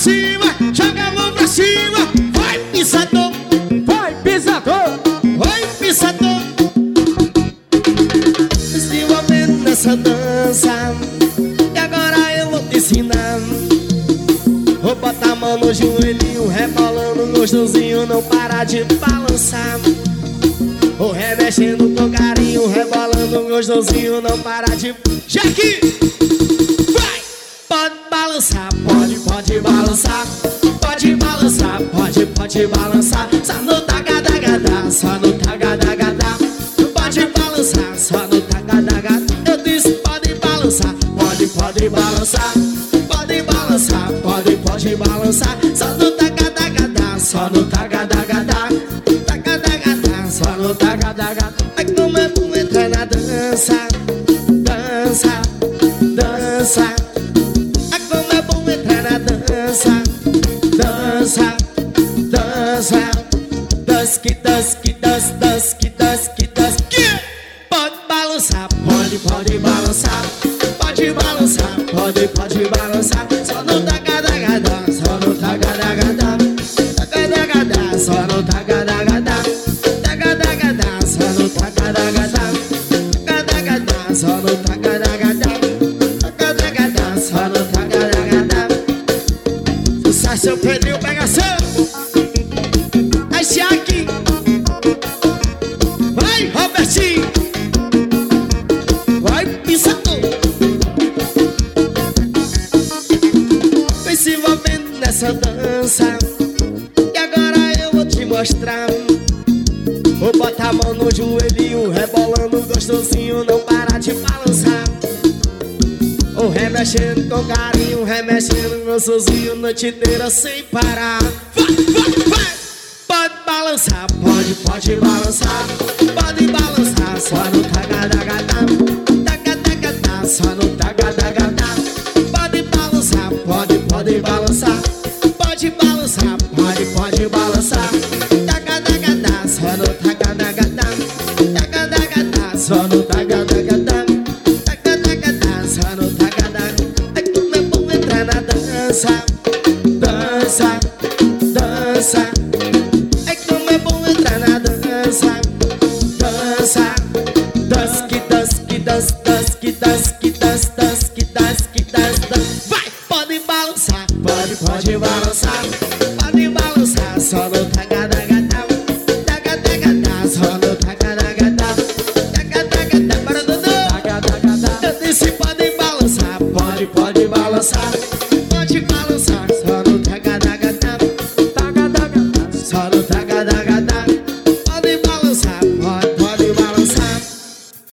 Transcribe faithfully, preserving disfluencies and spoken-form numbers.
cima, joga a mão pra cima. Vai, pisador, Vai, pisador. vai, pisador. Se envolvendo nessa dança, e agora eu vou te ensinar. Vou botar a mão no joelhinho, rebolando gostosinho, não parar de balançar. Vou remexendo com carinho, rebolando gostosinho, não parar de... Jaque! Vai! Pode balançar, pode, pode balançar. Pode balançar, pode, pode balançar. Só no tagadagada, só no tagadagada. Pode balançar, só no tagadagada. Eu disse pode balançar, pode, pode balançar. Pode balançar, pode, pode balançar. Só no tagadagada, só no tagadagada. Tagadagada, só no tagadagada. Ai como é bom entrar na dança. Dança, dança. Ai como é bom entrar na dança. Dança, dança. Dusk, dusk, dusk, dusk, dusk, dusk. Pode balançar, pode, pode balançar. Pode balançar, pode, pode balançar. Só no tagadagada, só no tagadagada. Tagadagada, só no tagadagada. Tagadagada, só no tagadagada. Tagadagada, só no tagadagada. Tagadagada, só no tagadagada. Sucesso, seu Pedrinho, pegação. Esse aqui. Vai, Robertinho. Vai, pisador. Vem se envolvendo nessa dança, e agora eu vou te mostrar. Vou botar a mão no joelhinho, rebolando gostosinho, não parar de balançar. Vou remexendo com carinho, remexendo gostosinho, noite inteira sem parar. Vai, vai, vai! Pode balançar, pode, pode balançar. Pode balançar, só no tagadagada. Tagadagada, só no tagadagada. Pode balançar, pode, pode balançar. Pode balançar, pode, pode balançar. Tagadagada, só no tagadagada. Tagadagada, só no tagadagada. Tagadagada, só no tagadagada. Ai como é bom entrar na dança. Dança, dança. Ai como é bom entrar na dança. Dança, dusk, dusk, dusk, dusk, dusk, dusk, dusk, dusk, dusk. Vai, pode balançar, pode, pode balançar. Pode balançar, só no tagadagada. Tagadagada, só no tagadagada. Tagadagada, para Dodô. Eu disse pode balançar, pode, pode balançar.